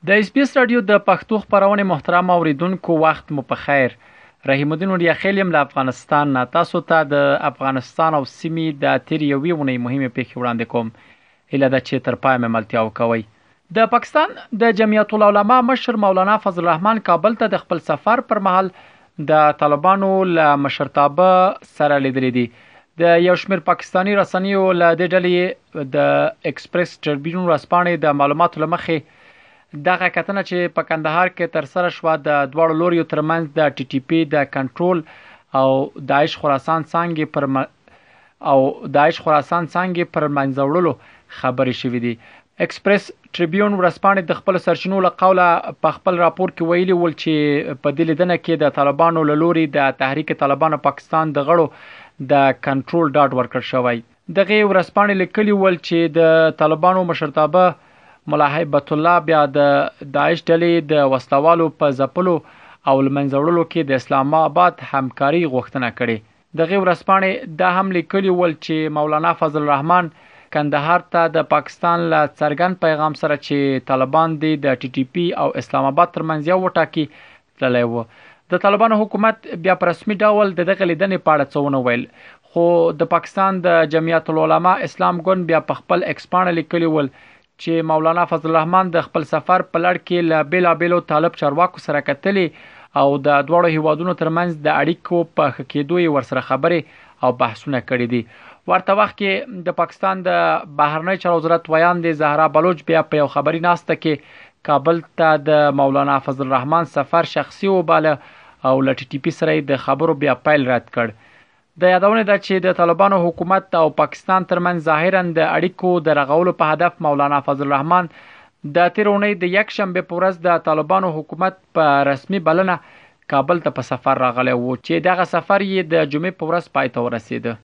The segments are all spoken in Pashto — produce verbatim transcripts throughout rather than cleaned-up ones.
د اس بي اس رادیو د پښتو خبرونه محترم اوریدونکو وخت مو په خیر. رحیم الدین وړیا خیلیم له افغانستان نه تاسو ته د افغانستان او سیمې د تیر یوې ونې مهمه پیښه وړاندې کوم. اله د چې تر پای ملتیا وکوي. د پاکستان د جمعیت العلماء مشر مولانا فضل الرحمن کابل ته د خپل سفر پر مهال د طالبانو له مشرتابه سره لیدلې دي. د یو شمېر پاکستانی رسنیو له دې ډلې د ایکسپریس ټربیون ورځپاڼې د معلوماتو له مخې دغه کتنه چې په کندهار کې تر سره شو د دواړو لوریو ترمنځ د ټي ټي پی د کنټرول او داعش خراسان څنګه پر م... او داعش خراسان څنګه پر منځوړلو خبرې شوې دي. ایکسپریس ټربیون ورځپاڼې د خپل سرچینو له قوله په خپل راپور کې ویلي ول چې په دې لیدنه کې د طالبانو له لوري د تحریک طالبان پاکستان د غړو د کنټرول ډاډ ورکړ شوی. دغه ورځپاڼې لیکلي ول چې د طالبانو مشرتابه ملا هیبت الله بیا د داعش ډلې د وسلوالو په ځپلو او لمنځوړلو کې د اسلام آباد همکاري غوښتنه کړې. دغه ورځپاڼې دا هم لیکلي ول چې مولانا فضل الرحمن کندهار ته د پاکستان له څرګند پیغام سره چې طالبان دي د ټي ټي پی او اسلام آباد ترمنځ یو وټاکي تللی و. د طالبانو حکومت بیا په رسمي ډول د دغه لیدنې په اړه څه ونه ویل، خو د پاکستان د جمعیت العلماء اسلام ګوند بیا په خپل ایکس پاڼه لیکلي ول چې مولانا فضل الرحمن د خپل سفر په لړ کې له بیلابیلو طالب چارواکو سره کتلي او د دواړو هیوادونو ترمنځ د اړیکو په ښه کېدو یې ورسره خبرې او بحثونه کړي دي. ورته وخت کې د پاکستان د بهرنی چارو وزارت ویاندې زهرا بلوچ بیا په یو خبري ناسته کې کابل ته د مولانا فضل الرحمن سفر شخصي وباله او له ټي ټي پی سره د خبرو بیا پیل رد کړ. د یادونه ده چې د طالبانو حکومت او پاکستان ترمنځ ظاهرا د اړیکو د رغولو په هدف مولانا فضل الرحمن د تیر اونۍ د یک شنبه په ورځ د طالبانو حکومت په رسمي بلنه کابل ته په سفر راغلی و چې دغه سفر یې د جمعې په ورځ پای ته ورسېده.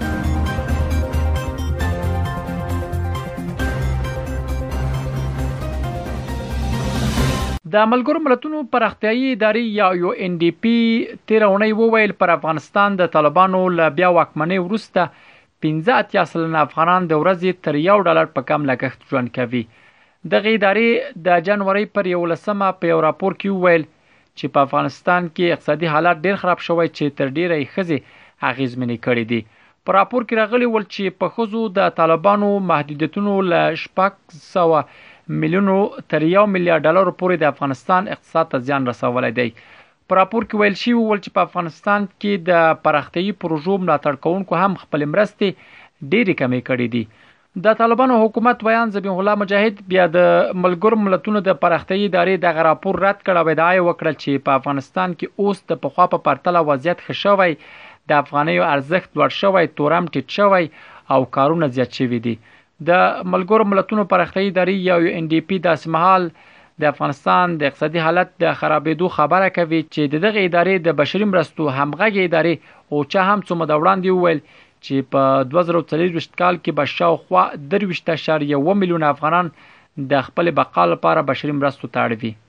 د ملګرو ملتونو پراختیایي ادارې یا یو ان ډي پی تیر اونۍ وویل پر افغانستان د طالبانو له بیا واکمنۍ وروسته پنځه اتیا سلنه افغانان د ورځې تر یو ډالر په کم لګښت ژوند کوي. دغه ادارې د جنوري پر یولسمه په یو راپور کې وویل چې په افغانستان کې اقتصادي حالات ډیر خراب شوی چې تر ډیره یې ښځې اغیزمنې کړې دي. په راپور کې راغلي ول چې په ښځو د طالبانو محدودیتونو له شپږ سوه میلیونو تر یو میلیارډ ډالر پورې د افغانستان اقتصاد ته زیان رسولی دی. په راپور کې ویل شوي ول چې په افغانستان کې د پراختیایي پروژو ملاتړ کوونکو هم خپل مرستې ډېرې کمې کړې دي. د طالبانو حکومت ویان ذبیح الله مجاهد بیا د ملګرو ملتونو د پراختیایي ادارې دغه راپور رد کړ او ادعا یې وکړه چې په افغانستان کې اوس د پخوا په پرتله وضعیت ښه شوی، د افغانیو ارزښت لوړ شوی، تورم ټیټ شوی او کارونه زیات شوي دي. د ملګرو ملتونو پراختیایي ادارې یا یو ان ډي پی داسې مهال د افغانستان د اقتصادي حالت د خرابېدو خبره کوي چې د دغه ادارې د بشري مرستو همغږې ادارې اوچا هم څو موده وړاندې وویل چې په دوه زره څلوېښت کال کې به شاوخوا درویشت اعشاریه اوه میلیونه افغانان د خپل بقا لپاره بشري مرستو ته اړ وي.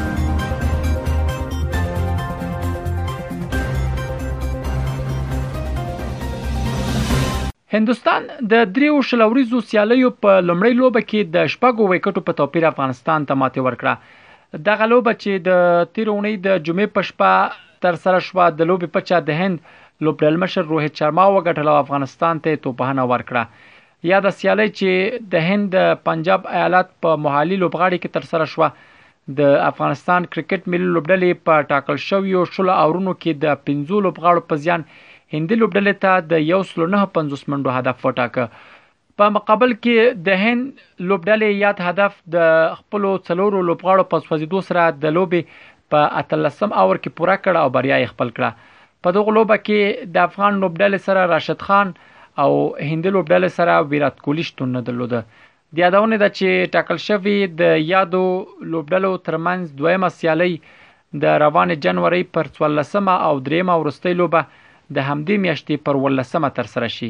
هندوستان د دریو شلوریزو سیالیو په لومړۍ لوبه کې د شپږو ویکټو په توپیر افغانستان ته ماتې ورکړه. دغه لوبه چې د تیر اونۍ د جمعې په شپه تر سره شوه د لوبې په چا د هند لوبډل مشر روهیت شرما وګټله او افغانستان ته توپخانه ورکړه. یا د سیالۍ چې د هند د پنجاب ایالت په موهالي لوبغاړي کې تر سره شوه د افغانستان کرکټ ملي لوبډلې په ټاکل شویو شلو اورونو کې د پنځو لوبغاړو په زیان هندي لوبډلې ته د یو سلو نهه پنځوس منډو هدف وټاکه. په مقابل کې د هند لوبډلې یاد هدف د خپلو څلورو لوبغاړو په سوځېدو سره د لوبې په اتلسم اور کې پوره کړه او بریا یې خپل کړه. په دغه لوبه کې د افغان لوبډلې سره راشد خان او هندي لوبډلې سره ویرات کوهلی شتون نه درلوده. د یادونه ده چې ټاکل شوی د یادو لوبډلو ترمنځ دویمه سیالۍ د روانې جنوري پر څوارلسمه او دریمه وروستۍ لوبه د همدې میاشتې پر ولسمه تر سره شي.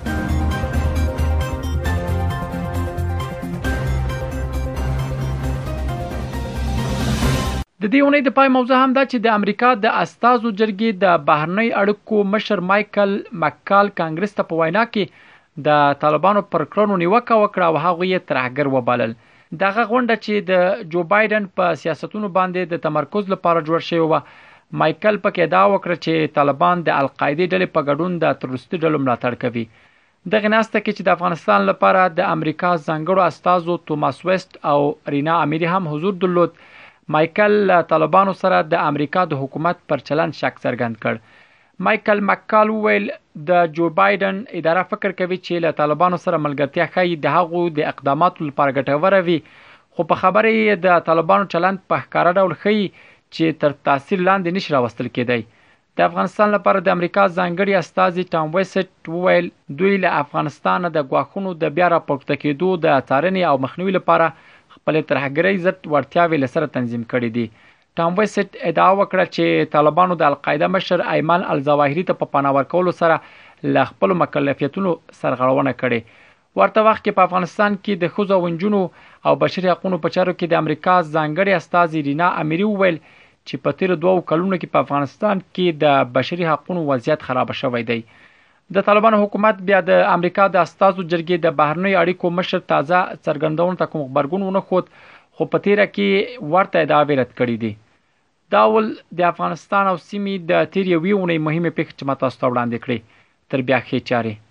د دې اونۍ د پای موضوع هم دا چې د امریکا د استازو جرګې د بهرنی اړیکو مشر مایکل مکال کانګرس ته په وینا کې د طالبانو پر کړنو نیوکه وکړه او هغه یې ترهګر وبلل. دغه غونډه چې د جو بایدن په سیاستونو باندې د تمرکز لپاره جوړ شوی و، مایکل پکې دا وکړه چې طالبان د القاعده ډلې په ګډون د تروریستي ډلو ملاتړ کوي. دغه ناسته کې چې د افغانستان لپاره د امریکا ځانګړو استازو توماس ویسټ او رینا امیری هم حضور درلود، مایکل طالبانو سره د امریکا د حکومت پر چلند شک څرګند کړ. مایکل مکال وویل د جو بایدن اداره فکر کوي چې له طالبانو سره ملګرتیا ښایي د هغو د اقداماتو لپاره ګټوره وي، خو په خبره یې د طالبانو چلند په ښکاره ډول ښیي چې تر تاثیر لاندې نشي راوستل کېدی. د افغانستان لپاره د امریکا ځانګړي استازي ټام ویسټ وویل دوی له افغانستان د ګواښونو د بیا راپورته کېدو د څارنې او مخنیوي لپاره خپلې ترهګرۍ ضد وړتیاوې له سره تنظیم کړي دي. ټام ویسټ ادعا وکړه چې طالبانو د القاعده مشر ایمن الظواهري ته په پناه ورکولو سره له خپلو مکلفیتونو سرغړونه کړې. ورته وخت کې په افغانستان کې د ښځو او نجونو او بشري حقوقو په چارو کې د امریکا ځانګړي استازي رینا امیری وویل چې په تیر دوه کلونو کې په افغانستان کې د بشري حقوقو وضعیت خراب شوی دی. د طالبانو حکومت بیا د امریکا د استازو جرګې د بهرنیو اړیکو مشر تازه څرګندونو ته کوم غبرګون ونه ښود، خو په تیره کې ورته ادعاوې رد کړي دي. دا ول د افغانستان او سیمې د تیر یوې اونۍ مهمې پیښې چې ما تاسو ته وړاندې کړې. تر بیا ښې چارې.